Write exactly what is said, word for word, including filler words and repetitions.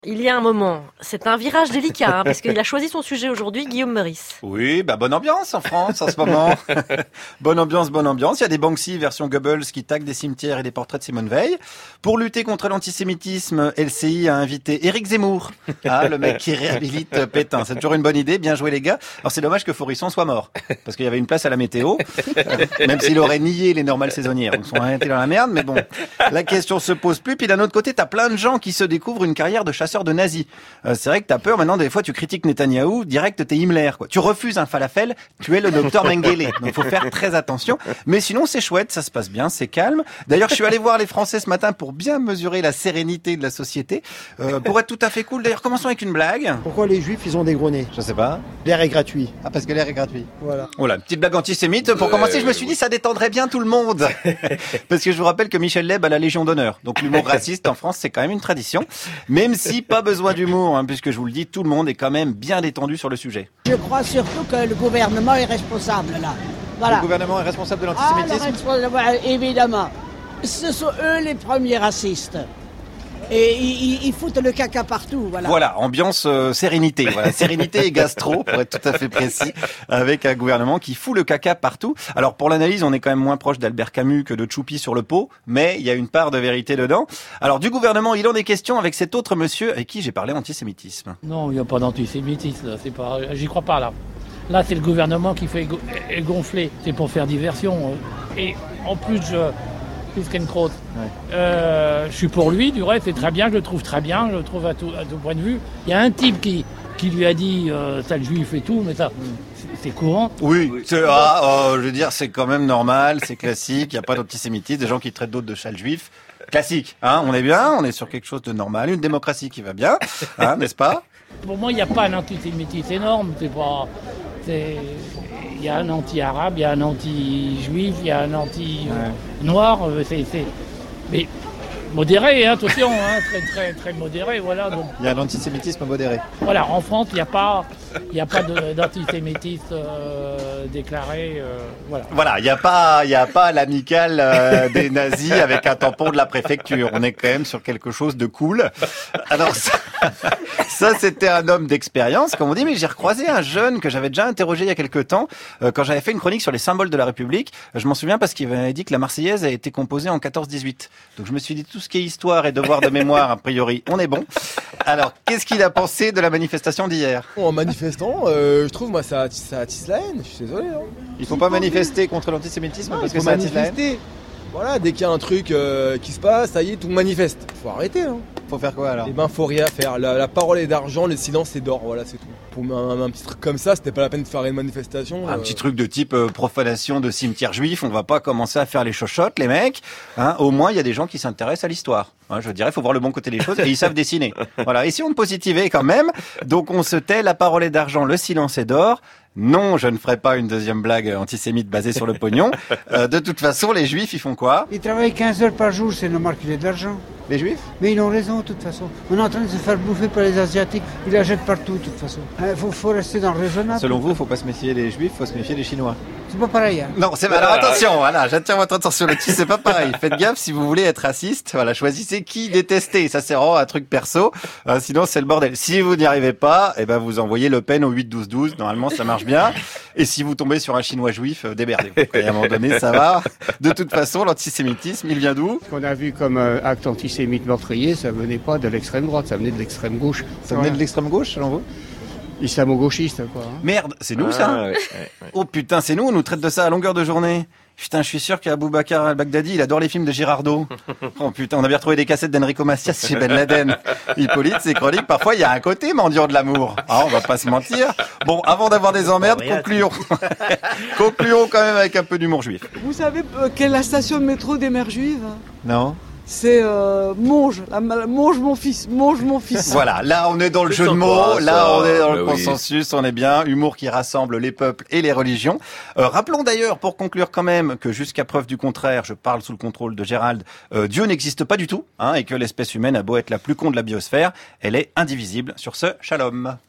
Il y a un moment, c'est un virage délicat, hein, parce qu'il a choisi son sujet aujourd'hui, Guillaume Meurice. Oui, bah bonne ambiance en France en ce moment. Bonne ambiance, bonne ambiance. Il y a des Banksy version Goebbels qui taguent des cimetières et des portraits de Simone Veil. Pour lutter contre l'antisémitisme, L C I a invité Éric Zemmour, ah, le mec qui réhabilite Pétain. C'est toujours une bonne idée, bien joué les gars. Alors c'est dommage que Forisson soit mort, parce qu'il y avait une place à la météo, même s'il aurait nié les normales saisonnières. Ils sont arrêtés dans la merde, mais bon, la question se pose plus. Puis d'un autre côté, t'as plein de gens qui se découvrent une carrière de chasseur de nazis. Euh, c'est vrai que t'as peur maintenant, des fois tu critiques Netanyahou, direct t'es Himmler, quoi. Tu refuses un falafel, tu es le docteur Mengele. Donc faut faire très attention. Mais sinon c'est chouette, ça se passe bien, c'est calme. D'ailleurs je suis allé voir les Français ce matin pour bien mesurer la sérénité de la société. Euh, pour être tout à fait cool, d'ailleurs commençons avec une blague. Pourquoi les juifs ils ont des gros nez? Je sais pas. L'air est gratuit. Ah, parce que l'air est gratuit. Voilà. Voilà, petite blague antisémite. Pour commencer, je me suis dit ça détendrait bien tout le monde. Parce que je vous rappelle que Michel Leb a la Légion d'honneur. Donc l'humour raciste en France, c'est quand même une tradition. Même si pas besoin d'humour, hein, puisque je vous le dis, tout le monde est quand même bien détendu sur le sujet. Je crois surtout que le gouvernement est responsable là. Voilà. Le gouvernement est responsable de Ah, l'antisémitisme? le responsable, voilà, évidemment. Ce sont eux les premiers racistes. Et ils, ils foutent le caca partout, voilà. Voilà, ambiance euh, sérénité, voilà, sérénité et gastro, pour être tout à fait précis, avec un gouvernement qui fout le caca partout. Alors pour l'analyse, on est quand même moins proche d'Albert Camus que de Choupi sur le pot, mais il y a une part de vérité dedans. Alors du gouvernement, il en est question avec cet autre monsieur avec qui j'ai parlé antisémitisme. Non, il n'y a pas d'antisémitisme, là, c'est pas, j'y crois pas là. Là, c'est le gouvernement qui fait go- gonfler, c'est pour faire diversion. Et en plus, je... Ouais. Euh, je suis pour lui, du reste, c'est très bien, je le trouve très bien, je le trouve à tout, à tout point de vue. Il y a un type qui, qui lui a dit euh, sale juif et tout, mais ça, c'est, c'est courant. Oui, c'est, ah, oh, je veux dire, c'est quand même normal, c'est classique, il n'y a pas d'antisémitisme, des gens qui traitent d'autres de sale juif. Classique, hein, on est bien, on est sur quelque chose de normal, une démocratie qui va bien, hein, n'est-ce pas? Pour moi, il n'y a pas un antisémitisme énorme, c'est pas... C'est... Il y a un anti-arabe, il y a un anti-juif, il y a un anti-noir, ouais. c'est, c'est... Mais modéré, hein, attention, hein, très, très, très modéré, voilà. Donc, il y a l'antisémitisme modéré. Voilà, en France, il n'y a pas, il n'y a pas de, d'antisémitisme euh, déclaré, euh, voilà. Voilà, il n'y a pas, il y a pas l'amicale euh, des nazis avec un tampon de la préfecture. On est quand même sur quelque chose de cool. Alors ça, ça c'était un homme d'expérience, comme on dit, mais j'ai recroisé un jeune que j'avais déjà interrogé il y a quelque temps, euh, quand j'avais fait une chronique sur les symboles de la République. Je m'en souviens parce qu'il m'avait dit que la Marseillaise a été composée en quatorze dix-huit. Donc je me suis dit, tout ce qui est histoire et devoir de mémoire, a priori, on est bon. Alors, qu'est-ce qu'il a pensé de la manifestation d'hier? En manifestant, euh, je trouve, moi, ça, ça attise la haine, je suis désolé. Hein. Il faut pas manifester contre l'antisémitisme parce que ça attise la haine. Voilà, dès qu'il y a un truc euh, qui se passe, ça y est, tout le monde manifeste. Faut arrêter, hein. Faut faire quoi alors? Eh ben, faut rien faire. La, la parole est d'argent, le silence est d'or, voilà, c'est tout. Pour un, un petit truc comme ça, c'était pas la peine de faire une manifestation. Un euh... petit truc de type euh, profanation de cimetière juif, on va pas commencer à faire les chochottes, les mecs. Hein, au moins, il y a des gens qui s'intéressent à l'histoire. Hein, je dirais, faut voir le bon côté des choses et ils savent dessiner. Voilà. Essayons de positiver quand même. Donc, on se tait, la parole est d'argent, le silence est d'or. Non, je ne ferai pas une deuxième blague antisémite basée sur le pognon. Euh, de toute façon, les juifs, ils font quoi? Ils travaillent quinze heures par jour, c'est normal qu'il ait de l'argent. Les juifs? Mais ils ont raison, de toute façon. On est en train de se faire bouffer par les Asiatiques. Ils la jettent partout, de toute façon. Il faut, faut rester dans le raisonnable. Selon vous, faut pas se méfier des juifs, faut se méfier des Chinois. C'est pas pareil, hein. Non, c'est alors attention, voilà, j'attire votre attention là-dessus, c'est pas pareil. Faites gaffe si vous voulez être raciste, voilà, choisissez qui détester, ça c'est vraiment un truc perso, euh, sinon c'est le bordel. Si vous n'y arrivez pas, eh ben vous envoyez Le Pen au huit douze douze, normalement ça marche bien. Et si vous tombez sur un Chinois juif, euh, déberdez-vous. À un moment donné, ça va. De toute façon, l'antisémitisme, il vient d'où? Ce qu'on a vu comme euh, acte antisémite meurtrier, ça venait pas de l'extrême droite, ça venait de l'extrême gauche. Ça venait de l'extrême gauche, selon vous? Islamo-gauchiste, quoi. Hein. Merde, c'est nous, ah, ça ouais, ouais, ouais. Oh putain, c'est nous, on nous traite de ça à longueur de journée. Putain, je suis sûr qu'Aboubacar al-Baghdadi, il adore les films de Girardot. Oh putain, on avait retrouvé des cassettes d'Enrico Macias chez Ben Laden. Hippolyte, ses chroniques, parfois il y a un côté mendiant de l'amour. Ah, on va pas se mentir. Bon, avant d'avoir des emmerdes, concluons. Concluons quand même avec un peu d'humour juif. Vous savez euh, quelle est la station de métro des mères juives? Non. C'est euh, Monge, la, Monge mon fils, Monge mon fils. Voilà, là on est dans le C'est jeu de sympa, mots, ça. là on est dans Bah le oui. consensus, on est bien, humour qui rassemble les peuples et les religions. Euh, rappelons d'ailleurs, pour conclure quand même, que jusqu'à preuve du contraire, je parle sous le contrôle de Gérald, euh, Dieu n'existe pas du tout, hein, et que l'espèce humaine a beau être la plus con de la biosphère, elle est indivisible. Sur ce, shalom.